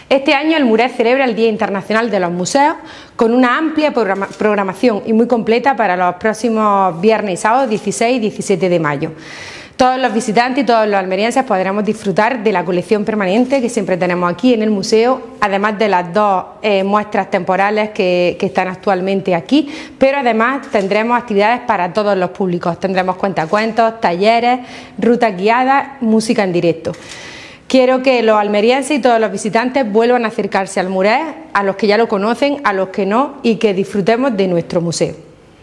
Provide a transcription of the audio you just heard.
Este año el MURED celebra el Día Internacional de los Museos con una amplia programación y muy completa para los próximos viernes y sábados 16 y 17 de mayo. Todos los visitantes y todos los almerienses podremos disfrutar de la colección permanente que siempre tenemos aquí en el museo, además de las dos muestras temporales que están actualmente aquí, pero además tendremos actividades para todos los públicos. Tendremos cuentacuentos, talleres, rutas guiadas, música en directo. Quiero que los almerienses y todos los visitantes vuelvan a acercarse al MURED, a los que ya lo conocen, a los que no, y que disfrutemos de nuestro museo.